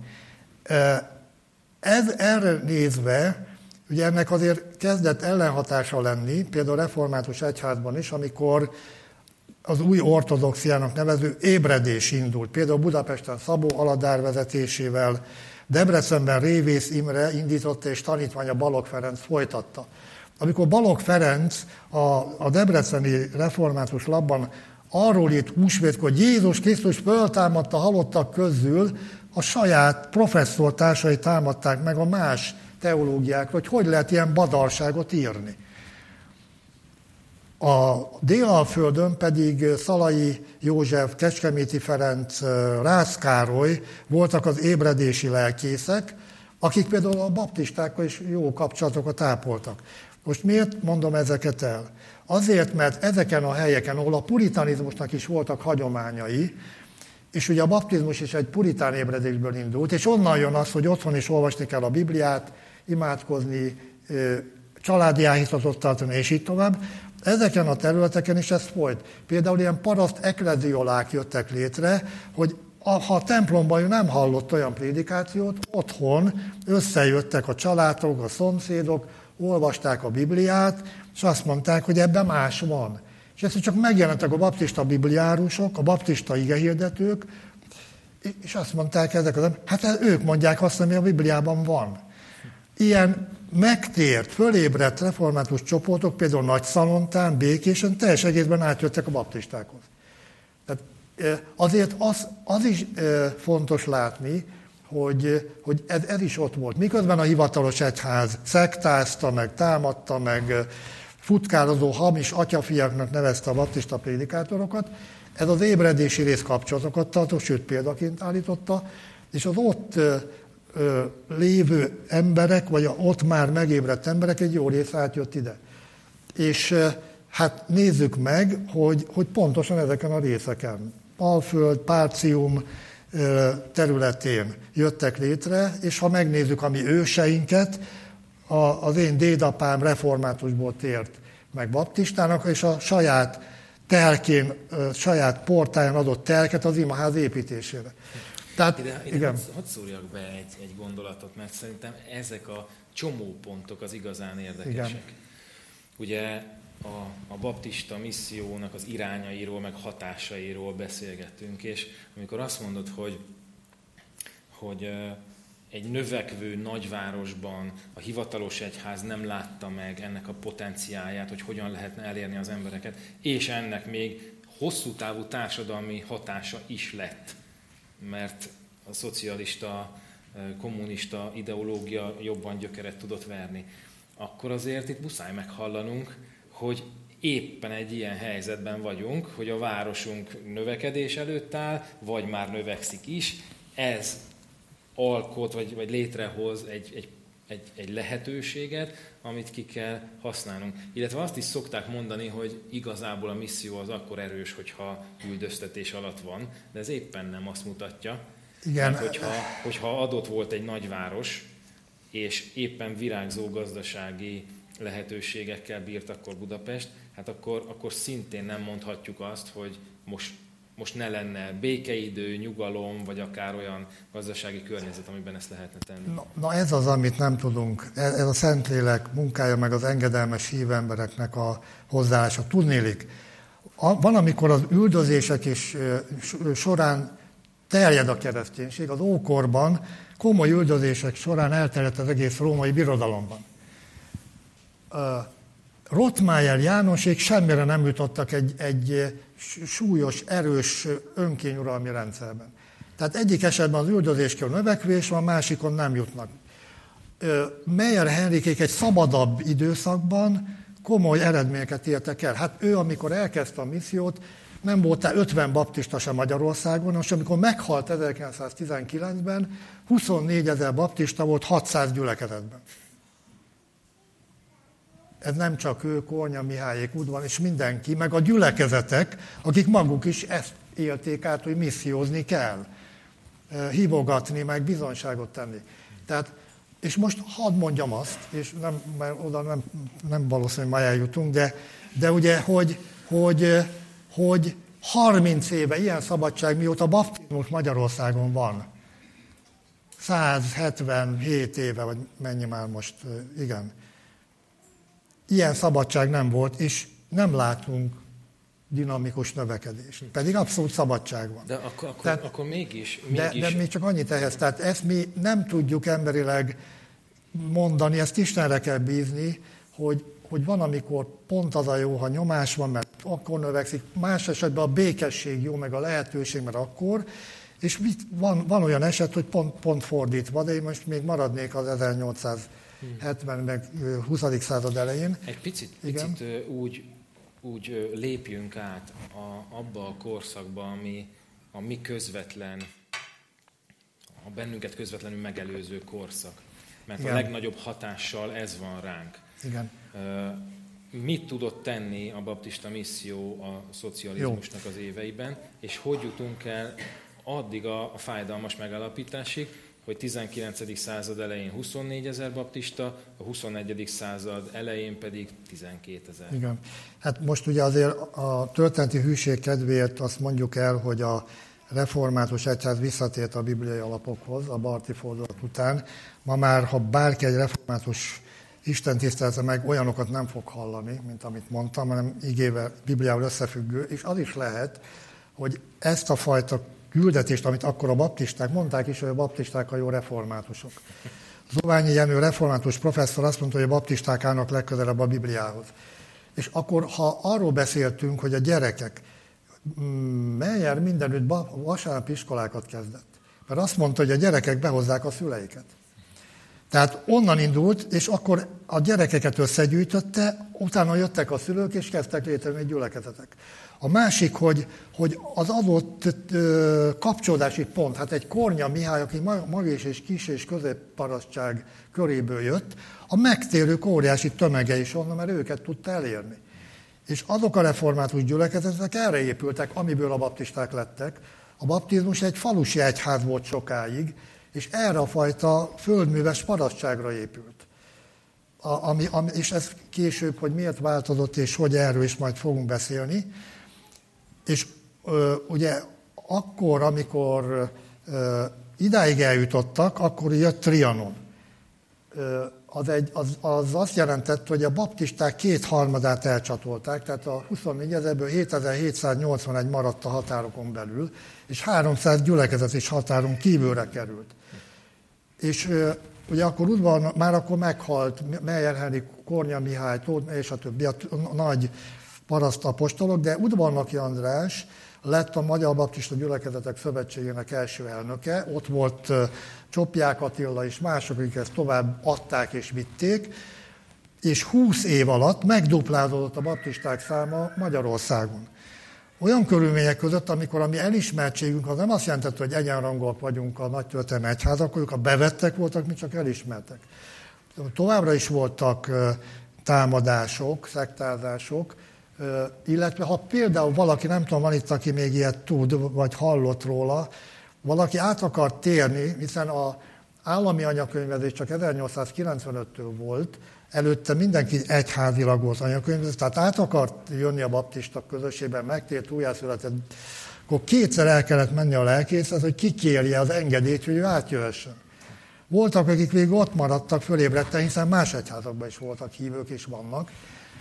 Ez erre nézve, ugye ennek azért kezdett ellenhatása lenni, például a református egyházban is, amikor az új ortodoxiának nevező ébredés indult. Például Budapesten Szabó Aladár vezetésével, Debrecenben Révész Imre indította, és tanítványa Balogh Ferenc folytatta. Amikor Balogh Ferenc a, a debreceni református labban arról írt húsvétkor, hogy Jézus Krisztus föltámadta halottak közül, a saját professzortársai támadták meg a más teológiákra, hogy hogy lehet ilyen badarságot írni. A Délalföldön pedig Szalai József, Kecskeméti Ferenc, Rácz Károly voltak az ébredési lelkészek, akik például a baptistákkal is jó kapcsolatokat ápoltak. Most miért mondom ezeket el? Azért, mert ezeken a helyeken, ahol a puritanizmusnak is voltak hagyományai, és ugye a baptizmus is egy puritán ébredésből indult, és onnan jön az, hogy otthon is olvasni kell a Bibliát, imádkozni, családi áhítatot tartani, és így tovább. Ezeken a területeken is ez folyt. Például ilyen paraszt ekleziolák jöttek létre, hogy ha a templomban ő nem hallott olyan prédikációt, otthon összejöttek a családok, a szomszédok, olvasták a Bibliát, és azt mondták, hogy ebben más van. És ezt csak megjelentek a baptista bibliárusok, a baptista igehirdetők, és azt mondták ezek az emberek, hát ők mondják azt, ami a Bibliában van. Ilyen megtért, fölébredt református csoportok, például Nagyszalontán, Békésen teljes egészben átjöttek a baptistákhoz. Tehát azért az, az is fontos látni, hogy, hogy ez, ez is ott volt. Miközben a hivatalos egyház szektázta, meg támadta, meg futkározó hamis atyafiaknak nevezte a baptista prédikátorokat, ez az ébredési rész kapcsolatokat tartott, sőt példaként állította, és az ott ö, ö, lévő emberek, vagy ott már megébredt emberek egy jó rész átjött ide. És ö, hát nézzük meg, hogy, hogy pontosan ezeken a részeken, Alföld, Párcium ö, területén jöttek létre, és ha megnézzük a mi őseinket, a, az én dédapám reformátusból tért meg baptistának, és a saját telkén, saját portáján adott telket az imaház építésére. Tehát, ide, ide igen. Hadd, hadd szúrjak be egy, egy gondolatot, mert szerintem ezek a csomópontok az igazán érdekesek. Igen. Ugye a, a baptista missziónak az irányairól, meg hatásairól beszélgettünk, és amikor azt mondod, hogy, hogy egy növekvő nagyvárosban a hivatalos egyház nem látta meg ennek a potenciálját, hogy hogyan lehetne elérni az embereket, és ennek még hosszú távú társadalmi hatása is lett, mert a szocialista, kommunista ideológia jobban gyökeret tudott verni. Akkor azért itt muszáj meghallanunk, hogy éppen egy ilyen helyzetben vagyunk, hogy a városunk növekedés előtt áll, vagy már növekszik is. Ez alkot, vagy, vagy létrehoz egy, egy, egy, egy lehetőséget, amit ki kell használnunk. Illetve azt is szokták mondani, hogy igazából a misszió az akkor erős, hogyha üldöztetés alatt van, de ez éppen nem azt mutatja. Igen. Mert hogyha, hogyha adott volt egy nagyváros, és éppen virágzó gazdasági lehetőségekkel bírt akkor Budapest, hát akkor, akkor szintén nem mondhatjuk azt, hogy most most ne lenne békeidő, nyugalom, vagy akár olyan gazdasági környezet, amiben ezt lehetne tenni. Na, na ez az, amit nem tudunk. Ez, ez a Szentlélek munkája, meg az engedelmes hívembereknek a hozzáállása. Tudnélik, a, van, amikor az üldözések is során terjed a kereszténység. Az ókorban komoly üldözések során elterjedt az egész római birodalomban. Rottmeier Jánosék semmire nem jutottak egy, egy súlyos, erős önkényuralmi rendszerben. Tehát egyik esetben az üldözéskor növekvés van, másikon nem jutnak. Meyer Henrikék egy szabadabb időszakban komoly eredményeket értek el. Hát ő, amikor elkezdte a missziót, nem volt ötven baptista sem Magyarországon, most amikor meghalt ezerkilencszáztizenkilencben, huszonnégyezer baptista volt hatszáz gyülekezetben. Ez nem csak ő, Kornya Mihályék, Udvar, és mindenki, meg a gyülekezetek, akik maguk is ezt élték át, hogy missziózni kell. Hívogatni, meg bizonyságot tenni. Tehát, és most hadd mondjam azt, és nem, mert oda nem, nem valószínűleg ma eljutunk, de, de ugye, hogy, hogy, hogy harminc éve ilyen szabadság, mióta baptizmus Magyarországon van. száz hetvenhét éve, vagy mennyi már most, igen. Ilyen szabadság nem volt, és nem látunk dinamikus növekedést. Pedig abszolút szabadság van. De akkor, akkor, tehát, akkor mégis... mégis... De, de még csak annyit ehhez, tehát ezt mi nem tudjuk emberileg mondani, ezt Istenre kell bízni, hogy, hogy van, amikor pont az a jó, ha nyomás van, mert akkor növekszik, más esetben a békesség jó, meg a lehetőség, mert akkor, és mit, van, van olyan eset, hogy pont, pont fordítva, de én most még maradnék az ezernyolcszázhetven, meg huszadik század elején. Egy picit, picit úgy, úgy lépjünk át a, abba a korszakba, ami a mi közvetlen, a bennünket közvetlenül megelőző korszak. Mert igen, a legnagyobb hatással ez van ránk. Igen. Mit tudott tenni a baptista misszió a szocializmusnak az éveiben, és hogy jutunk el addig a, a fájdalmas megállapításig, hogy tizenkilencedik század elején huszonnégyezer baptista, a huszonegyedik század elején pedig tizenkétezer. Igen. Hát most ugye azért a történeti hűség kedvéért azt mondjuk el, hogy a református egyház visszatért a bibliai alapokhoz a Barthi fordulat után. Ma már, ha bárki egy református Isten tisztelete meg, olyanokat nem fog hallani, mint amit mondtam, hanem igével, Bibliával összefüggő, és az is lehet, hogy ezt a fajta küldetést, amit akkor a baptisták, mondták is, hogy a baptisták a jó reformátusok. Zoványi Jenő református professzor azt mondta, hogy a baptisták állnak legközelebb a Bibliához. És akkor, ha arról beszéltünk, hogy a gyerekek, Meyer mindenütt vasárnapi iskolákat kezdett, mert azt mondta, hogy a gyerekek behozzák a szüleiket. Tehát onnan indult, és akkor a gyerekeket összegyűjtötte, utána jöttek a szülők, és kezdtek létrejönni gyülekezetek. A másik, hogy, hogy az adott ö, kapcsolódási pont, hát egy Kornya Mihály, aki magés és kis és középparasztság köréből jött, a megtérők óriási tömege is onnan, mert őket tudta elérni. És azok a református gyülekezetek erre épültek, amiből a baptisták lettek. A baptizmus egy falusi egyház volt sokáig, és erre a fajta földműves parasztságra épült. A, ami, ami, és ez később, hogy miért változott, és hogy erről is majd fogunk beszélni. És ö, ugye akkor, amikor ö, idáig eljutottak, akkor jött Trianon. Ö, az, egy, az, az azt jelentett, hogy a baptisták kétharmadát elcsatolták, tehát a huszonnégyezerből hétezer-hétszáznyolcvanegy maradt a határokon belül, és háromszáz gyülekezet is határon kívülre került. És ugye akkor udvar, már akkor meghalt Meyer Henrik, Kornya Mihály, Tóth, és a többi, a nagy parasztapostolok, de Udvarnoki András lett a Magyar Baptista Gyülekezetek Szövetségének első elnöke, ott volt Csopják Attila és mások, akik ezt tovább adták és vitték, és húsz év alatt megduplázódott a baptisták száma Magyarországon. Olyan körülmények között, amikor a mi elismertségünk az nem azt jelentett, hogy egyenrangúak vagyunk a nagy történelmi egyházak, ők a bevettek voltak, mi csak elismertek. Továbbra is voltak támadások, szektázások, illetve ha például valaki, nem tudom, van itt, aki még ilyet tud, vagy hallott róla, valaki át akart térni, hiszen az állami anyakönyvezés csak ezernyolcszázkilencvenöttől volt, előtte mindenki egyházilag volt anyakönyvezés, tehát át akart jönni a baptista közösségben, megtért, újjászületett, akkor kétszer el kellett menni a lelkészhez, hogy kikérje az engedélyt, hogy ő átjöhessen. Voltak, akik végig ott maradtak, fölébredtek, hiszen más egyházakban is voltak hívők, és vannak.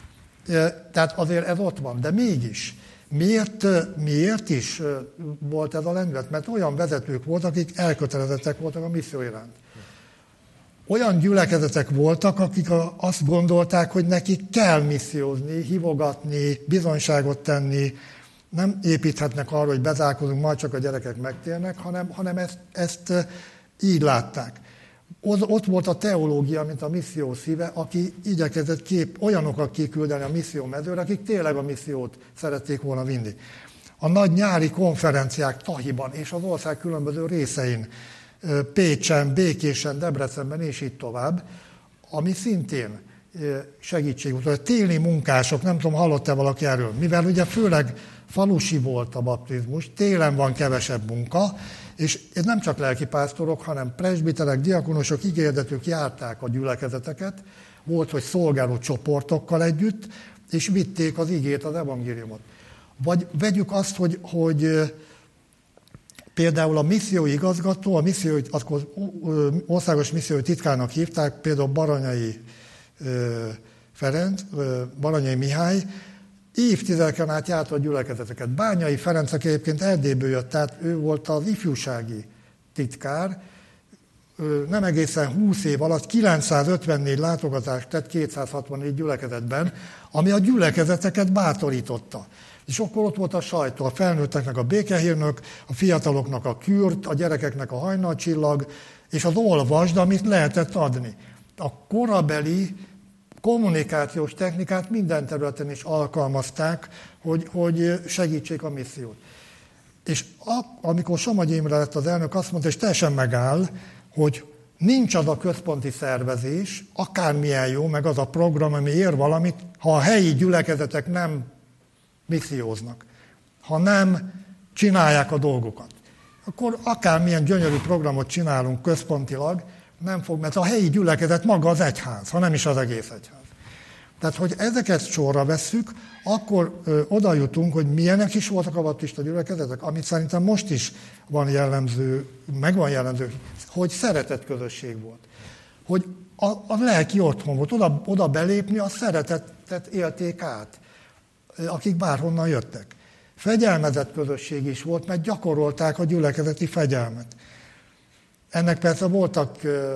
Tehát azért ez ott van, de mégis. Miért, miért is volt ez a lendület? Mert olyan vezetők voltak, akik elkötelezettek voltak a misszió iránt. Olyan gyülekezetek voltak, akik azt gondolták, hogy nekik kell missziózni, hívogatni, bizonyságot tenni, nem építhetnek arra, hogy bezárkozunk, majd csak a gyerekek megtérnek, hanem, hanem ezt, ezt így látták. Ott volt a teológia, mint a misszió szíve, aki igyekezett kép olyanokat kiküldeni a misszió mezőre, akik tényleg a missziót szerették volna vinni. A nagy nyári konferenciák Tahiban és az ország különböző részein, Pécsen, Békésen, Debrecenben és így tovább, ami szintén segítség volt. A téli munkások, nem tudom, hallott-e valaki erről, mivel ugye főleg falusi volt a baptizmus, télen van kevesebb munka, és ez nem csak lelkipásztorok, hanem presbiterek, diakonosok, igérdetők járták a gyülekezeteket, volt, hogy szolgáló csoportokkal együtt, és vitték az igét, az evangéliumot. Vagy vegyük azt, hogy, hogy például a missziói igazgató, a missziói, akkor országos missziói titkárnak hívták, például Baranyai Ferenc, Baranyai Mihály, évtizedeken át járta a gyülekezeteket. Bányai Ferenc, aki egyébként Erdélyből jött, tehát ő volt az ifjúsági titkár, nem egészen húsz év alatt kilencszázötvennégy látogatást tett kétszázhatvannégy gyülekezetben, ami a gyülekezeteket bátorította. És akkor ott volt a sajtó, a felnőtteknek a békehírnök, a fiataloknak a kürt, a gyerekeknek a hajnalcsillag, és az olvasd, amit lehetett adni. A korabeli kommunikációs technikát minden területen is alkalmazták, hogy, hogy segítsék a missziót. És a, amikor Somogyi Imre lett az elnök, azt mondta, és teljesen megáll, hogy nincs az a központi szervezés, akármilyen jó, meg az a program, ami ér valamit, ha a helyi gyülekezetek nem misszióznak, ha nem csinálják a dolgokat. Akkor akármilyen gyönyörű programot csinálunk központilag, nem fog, mert a helyi gyülekezet maga az egyház, ha nem is az egész egyház. Tehát, hogy ezeket sorra vesszük, akkor ö, oda jutunk, hogy milyenek is voltak a baptista gyülekezetek, amit szerintem most is van jellemző, meg van jellemző, hogy szeretett közösség volt. Hogy a, a lelki otthon volt, oda, oda belépni, a szeretetet élték át, akik bárhonnan jöttek. Fegyelmezett közösség is volt, mert gyakorolták a gyülekezeti fegyelmet. Ennek persze voltak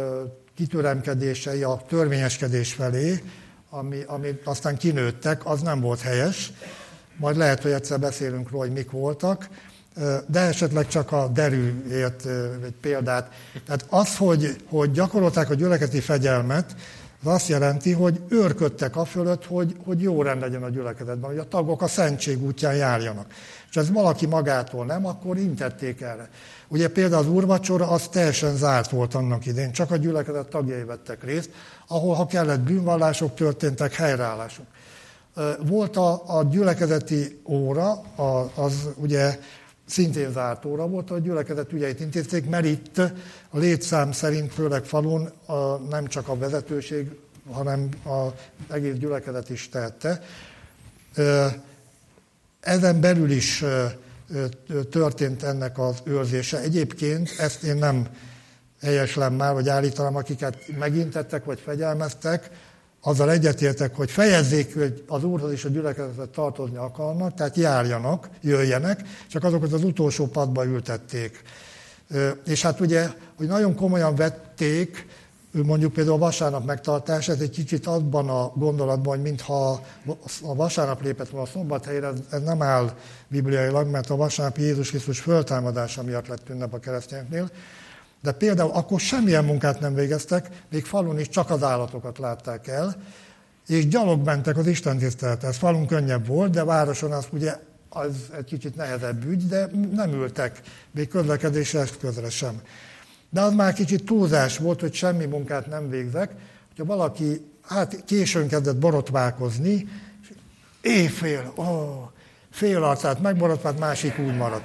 kitüremkedései a törvényeskedés felé, ami, ami aztán kinőttek, az nem volt helyes. Majd lehet, hogy egyszer beszélünk róla, hogy mik voltak, de esetleg csak a derűért egy példát. Tehát az, hogy, hogy gyakorolták a gyülekezeti fegyelmet, az azt jelenti, hogy őrködtek a fölött, hogy, hogy jó rend legyen a gyülekezetben, hogy a tagok a szentség útján járjanak. És ez valaki magától nem, akkor intették erre. Ugye például az úrvacsora az teljesen zárt volt annak idén, csak a gyülekezet tagjai vettek részt, ahol ha kellett bűnvallások történtek, helyreállások. Volt a, a gyülekezeti óra, a, az ugye szintén zárt óra volt, a gyülekezet ügyeit intézték, mert itt a létszám szerint, főleg falun a, nem csak a vezetőség, hanem az egész gyülekezet is tehette. Ezen belül is történt ennek az őrzése. Egyébként ezt én nem helyeslem már, vagy állítanám, akiket megintettek, vagy fegyelmeztek, azzal egyetértek, hogy fejezzék, hogy az Úrhoz és a gyülekezetet tartozni akarnak, tehát járjanak, jöjjenek, csak azokat az utolsó padba ültették. És hát ugye, hogy nagyon komolyan vették, mondjuk például a vasárnap megtartását, egy kicsit abban a gondolatban, hogy mintha a vasárnap lépett volna a szombathelyre, ez nem áll bibliailag, mert a vasárnapi Jézus Krisztus föltámadása miatt lett ünnep a keresztényeknél, de például akkor semmilyen munkát nem végeztek, még falun is csak az állatokat látták el, és gyalog mentek az istentiszteletre. Ez falun könnyebb volt, de városon az ugye az egy kicsit nehezebb ügy, de nem ültek még közlekedési eszközre sem. De az már kicsit túlzás volt, hogy semmi munkát nem végzek, hogyha valaki hát későn kezdett borotválkozni, éjfél, ó, fél arcát megborotvált, másik úgy maradt.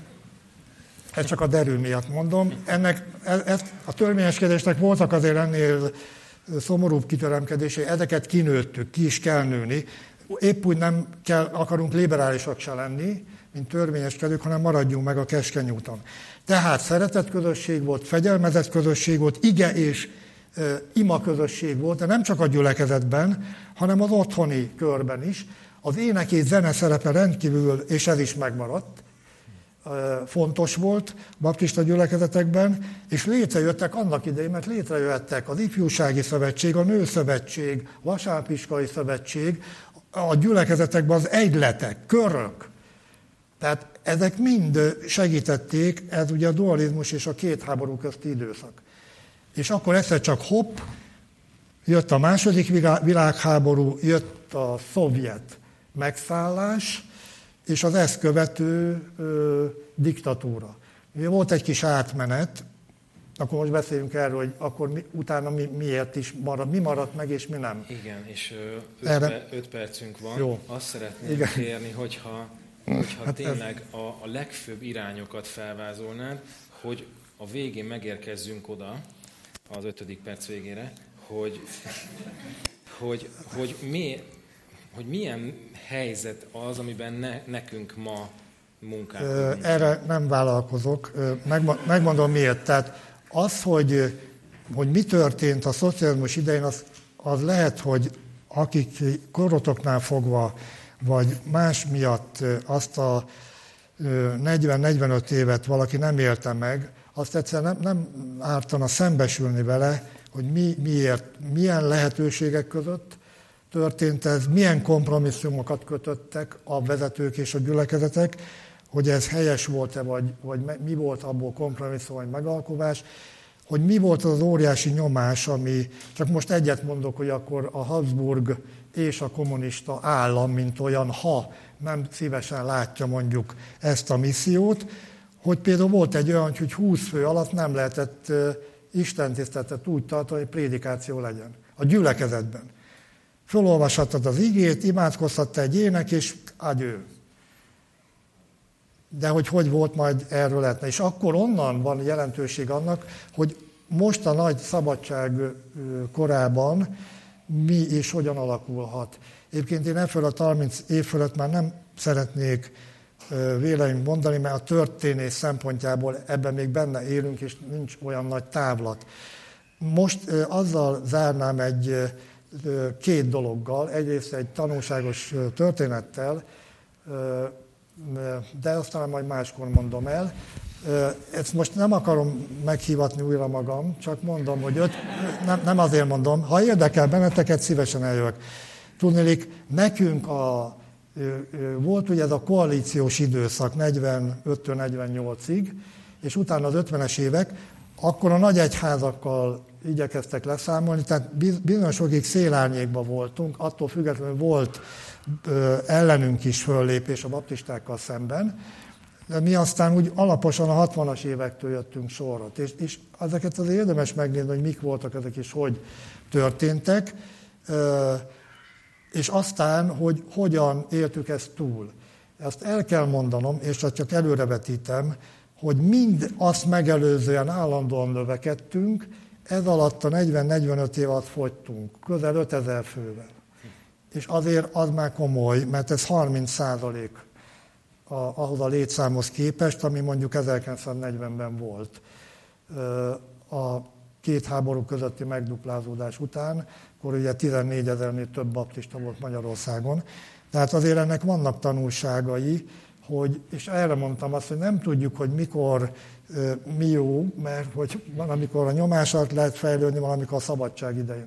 Ezt csak a derű miatt mondom. Ennek, ezt, a törvényeskedésnek voltak azért ennél szomorúbb kitöremkedései, ezeket kinőttük, ki is kell nőni. Épp úgy nem kell, akarunk liberálisak se lenni, mint törvényeskedők, hanem maradjunk meg a keskeny úton. Tehát szeretett közösség volt, fegyelmezett közösség volt, ige és e, ima közösség volt, de nem csak a gyülekezetben, hanem az otthoni körben is. Az ének és zene szerepe rendkívül, és ez is megmaradt, fontos volt baptista gyülekezetekben, és létrejöttek annak idején, mert létrejöttek az ifjúsági szövetség, a nőszövetség, a vasárnapiskolai szövetség, a gyülekezetekben az egyletek, körök. Tehát ezek mind segítették, ez ugye a dualizmus és a két háború közti időszak. És akkor egyszer csak hopp, jött a második világháború, jött a szovjet megszállás, és az ezt követő ö, diktatúra. Volt egy kis átmenet, akkor most beszéljünk erről, hogy akkor mi, utána mi, miért is maradt, mi maradt meg, és mi nem. Igen, és öt, Erre... öt percünk van. Jó. Azt szeretném Igen. kérni, hogyha, hogyha hát tényleg ez... a, a legfőbb irányokat felvázolnád, hogy a végén megérkezzünk oda, az ötödik perc végére, hogy, hogy, hogy mi... hogy milyen helyzet az, amiben ne, nekünk ma munkálkodunk. Erre nem vállalkozok. Megmondom miért. Tehát az, hogy, hogy mi történt a szocializmus idején, az, az lehet, hogy akik korotoknál fogva, vagy más miatt azt a negyven-negyvenöt évet valaki nem élte meg, azt egyszerűen nem, nem ártana szembesülni vele, hogy mi, miért, milyen lehetőségek között történt ez, milyen kompromisszumokat kötöttek a vezetők és a gyülekezetek, hogy ez helyes volt-e, vagy, vagy mi volt abból kompromisszum, vagy megalkovás, hogy mi volt az óriási nyomás, ami, csak most egyet mondok, hogy akkor a Habsburg és a kommunista állam, mint olyan, ha nem szívesen látja mondjuk ezt a missziót, hogy például volt egy olyan, hogy húsz fő alatt nem lehetett istentiszteletet úgy tartani, hogy prédikáció legyen. A gyülekezetben. Fölolvashattad az igét, imádkozhatta egy ének, és agyő. De hogy hogy volt, majd erről lehetne. És akkor onnan van jelentőség annak, hogy most a nagy szabadság korában mi és hogyan alakulhat. Egyébként én ebből a harminc év fölött már nem szeretnék véleményt mondani, mert a történés szempontjából ebben még benne élünk, és nincs olyan nagy távlat. Most azzal zárnám egy két dologgal, egyrészt egy tanulságos történettel, de aztán majd máskor mondom el. Ezt most nem akarom meghívatni újra magam, csak mondom, hogy öt, nem, nem azért mondom, ha érdekel benneteket, szívesen eljövök. Tudnélik, nekünk a, volt ugye ez a koalíciós időszak negyvenöttől negyvennyolcig, és utána az ötvenes évek, akkor a nagy egyházakkal igyekeztek leszámolni, tehát bizonyos okig szélárnyékban voltunk, attól függetlenül volt ellenünk is föllépés a baptistákkal szemben, de mi aztán úgy alaposan a hatvanas évektől jöttünk sorra. És, és ezeket az érdemes megnézni, hogy mik voltak ezek és hogy történtek, és aztán, hogy hogyan éltük ezt túl. Ezt el kell mondanom, és csak előrevetítem, hogy mind azt megelőzően állandóan növekedtünk, ez alatt a negyven-negyvenöt év alatt fogytunk, közel ötezer fővel. És azért az már komoly, mert ez harminc százalék ahhoz a létszámhoz képest, ami mondjuk ezerkilencszáznegyvenben volt. A két háború közötti megduplázódás után, akkor ugye tizennégyezer-nél több baptista volt Magyarországon. Tehát azért ennek vannak tanulságai, hogy, és erre mondtam azt, hogy nem tudjuk, hogy mikor mi jó, mert hogy van, amikor a nyomás alatt lehet fejlődni, van, amikor a szabadság idején.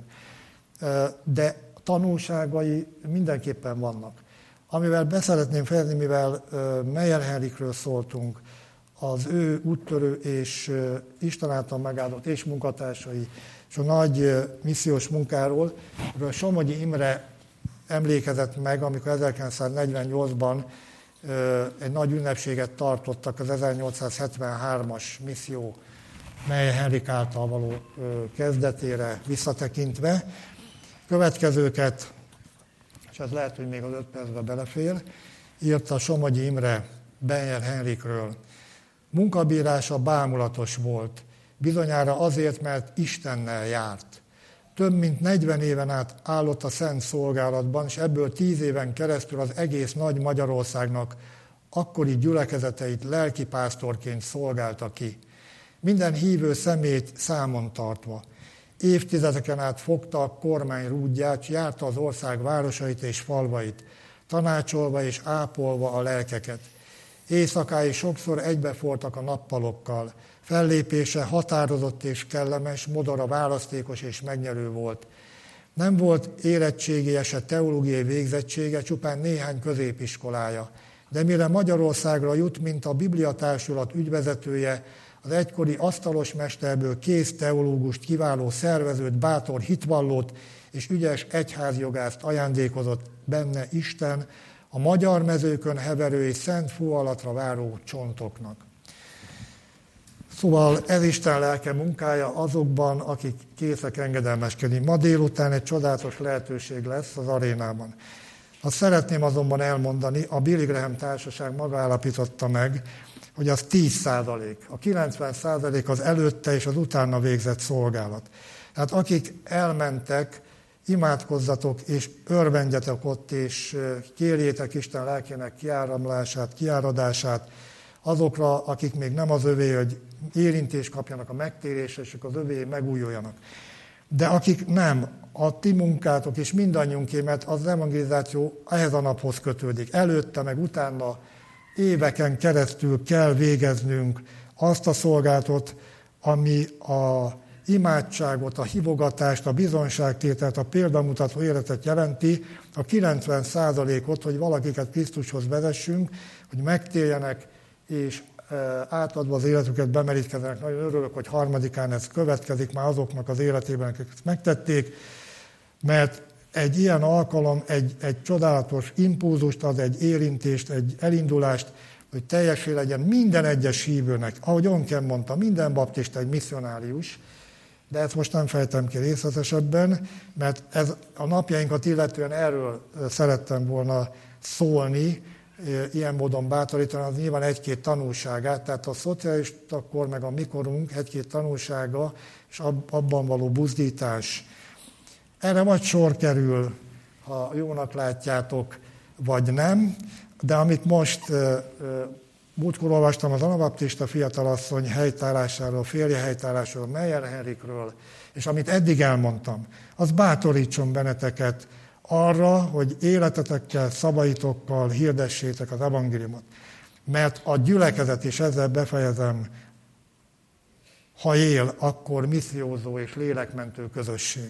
De tanulságai mindenképpen vannak. Amivel beszeretném fejezni, mivel Meyer Henrikről szóltunk, az ő úttörő és Isten által megáldott és munkatársai, és a nagy missziós munkáról, Somogyi Imre emlékezett meg, amikor ezerkilencszáznegyvennyolcban egy nagy ünnepséget tartottak az ezernyolcszázhetvenhármas misszió Meyer Henrik által való kezdetére visszatekintve. Következőket, és ez lehet, hogy még az öt percbe belefér, írta Somogyi Imre Meyer Henrikről. Munkabírása bámulatos volt, bizonyára azért, mert Istennel járt. Több mint negyven éven át állott a szent szolgálatban, és ebből tíz éven keresztül az egész nagy Magyarországnak akkori gyülekezeteit lelkipásztorként szolgálta ki. Minden hívő szemét számon tartva. Évtizedeken át fogta a kormány rúdját, járta az ország városait és falvait, tanácsolva és ápolva a lelkeket. Éjszakái sokszor egybefortak a nappalokkal. Fellépése határozott és kellemes, modora választékos és megnyerő volt. Nem volt érettségie se teológiai végzettsége, csupán néhány középiskolája. De mire Magyarországra jut, mint a Bibliatársulat ügyvezetője, az egykori asztalos mesterből kész teológust, kiváló szervezőt, bátor hitvallót és ügyes egyházjogászt ajándékozott benne Isten, a magyar mezőkön heverő és szent fúvalatra váró csontoknak. Szóval ez Isten lelke munkája azokban, akik készek engedelmeskedni. Ma délután egy csodálatos lehetőség lesz az arénában. Azt szeretném azonban elmondani, a Billy Graham Társaság maga állapította meg, hogy az tíz százalék. A kilencven százalék az előtte és az utána végzett szolgálat. Tehát akik elmentek, imádkozzatok és örvendjetek ott, és kérjétek Isten lelkének kiáramlását, kiáradását azokra, akik még nem az övé, hogy érintést kapjanak a megtérésre, és az övé megújuljanak. De akik nem, a ti munkátok és mindannyiunké, mert az evangelizáció ehhez a naphoz kötődik. Előtte, meg utána éveken keresztül kell végeznünk azt a szolgálatot, ami a imádságot, a hívogatást, a bizonságtételt, a példamutató életet jelenti, a kilencven százalékot, hogy valakiket Krisztushoz vezessünk, hogy megtérjenek, és átadva az életüket bemerítkezzenek. Nagyon örülök, hogy harmadikán ez következik már azoknak az életében, akik ezt megtették, mert egy ilyen alkalom egy, egy csodálatos impulzust ad, egy érintést, egy elindulást, hogy teljesé legyen minden egyes hívőnek. Ahogy Onken mondta, minden baptista egy misszionárius, de ezt most nem fejtem ki részletesebben, mert ez a napjainkat illetően erről szerettem volna szólni, ilyen módon bátorítani, az nyilván egy-két tanulságát, tehát a szocialista kor meg a mikorunk egy-két tanulsága, és abban való buzdítás. Erre vagy sor kerül, ha jónak látjátok, vagy nem, de amit most múltkor olvastam az anabaptista fiatalasszony helytállásáról, férje helytállásáról, Meyer Henrikről, és amit eddig elmondtam, az bátorítson benneteket arra, hogy életetekkel, szavaitokkal hirdessétek az evangéliumot. Mert a gyülekezet, és ezzel befejezem, ha él, akkor missziózó és lélekmentő közösség.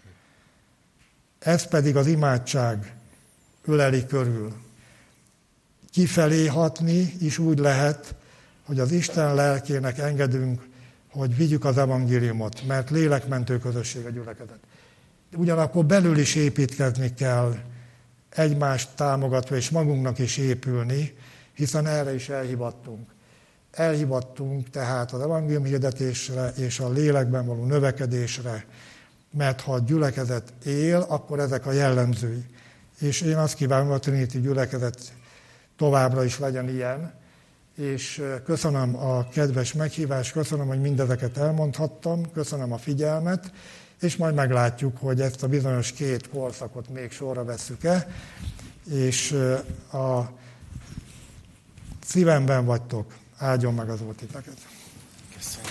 Ez pedig az imádság öleli körül. Kifelé hatni is úgy lehet, hogy az Isten lelkének engedünk, hogy vigyük az evangéliumot, mert lélekmentő közösség a gyülekezet. Ugyanakkor belül is építkezni kell, egymást támogatva és magunknak is épülni, hiszen erre is elhivattunk. Elhivattunk tehát az evangélium hirdetésre és a lélekben való növekedésre, mert ha a gyülekezet él, akkor ezek a jellemzői. És én azt kívánom, a Trinity gyülekezet továbbra is legyen ilyen, és köszönöm a kedves meghívást, köszönöm, hogy mindezeket elmondhattam, köszönöm a figyelmet, és majd meglátjuk, hogy ezt a bizonyos két korszakot még sorra vesszük-e, és a szívemben vagytok, áldjon meg az Úr titeket. Köszönöm.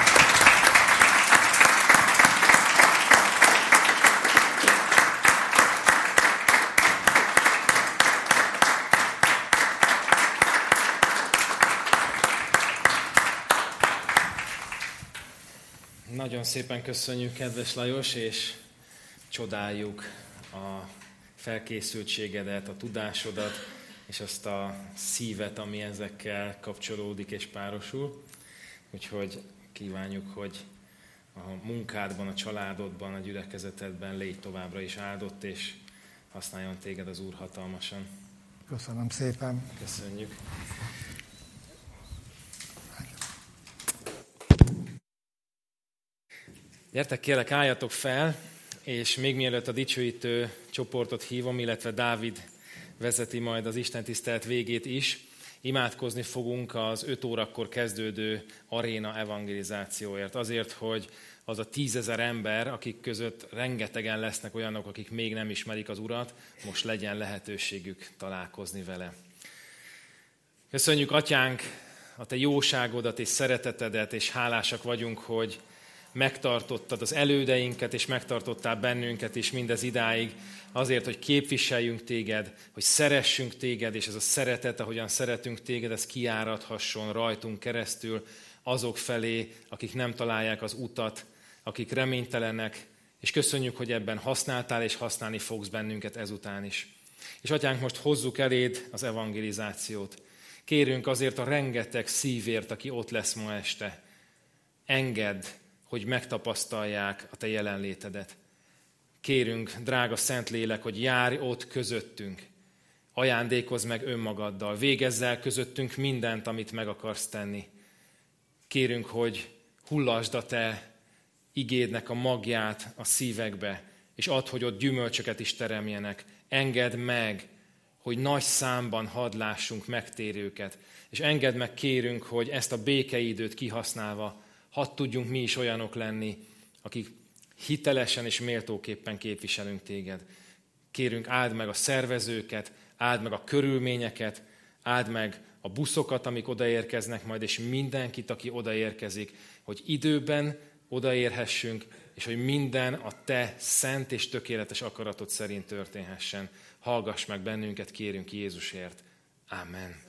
Nagyon szépen köszönjük, kedves Lajos, és csodáljuk a felkészültségedet, a tudásodat, és azt a szívet, ami ezekkel kapcsolódik és párosul. Úgyhogy kívánjuk, hogy a munkádban, a családodban, a gyülekezetedben légy továbbra is áldott, és használjon téged az Úr hatalmasan. Köszönöm szépen. Köszönjük. Gyertek, kérlek, álljatok fel, és még mielőtt a dicsőítő csoportot hívom, illetve Dávid vezeti majd az istentisztelet végét is, imádkozni fogunk az öt órakor kezdődő aréna evangelizációért. Azért, hogy az a tízezer ember, akik között rengetegen lesznek olyanok, akik még nem ismerik az Urat, most legyen lehetőségük találkozni vele. Köszönjük, Atyánk, a Te jóságodat és szeretetedet, és hálásak vagyunk, hogy megtartottad az elődeinket, és megtartottál bennünket is mindez idáig, azért, hogy képviseljünk téged, hogy szeressünk téged, és ez a szeretet, ahogyan szeretünk téged, ez kiáradhasson rajtunk keresztül azok felé, akik nem találják az utat, akik reménytelenek, és köszönjük, hogy ebben használtál, és használni fogsz bennünket ezután is. És Atyánk, most hozzuk eléd az evangelizációt. Kérünk azért a rengeteg szívért, aki ott lesz ma este. Engedd, hogy megtapasztalják a Te jelenlétedet. Kérünk, drága Szentlélek, hogy járj ott közöttünk. Ajándékozz meg önmagaddal, végezz el közöttünk mindent, amit meg akarsz tenni. Kérünk, hogy hullasd a Te igédnek a magját a szívekbe, és add, hogy ott gyümölcsöket is teremjenek. Engedd meg, hogy nagy számban hadd lássunk megtérőket, és engedd meg, kérünk, hogy ezt a békeidőt kihasználva hadd tudjunk mi is olyanok lenni, akik hitelesen és méltóképpen képviselünk téged. Kérünk, áld meg a szervezőket, áld meg a körülményeket, áld meg a buszokat, amik odaérkeznek majd, és mindenkit, aki odaérkezik, hogy időben odaérhessünk, és hogy minden a Te szent és tökéletes akaratod szerint történhessen. Hallgass meg bennünket, kérünk Jézusért. Amen.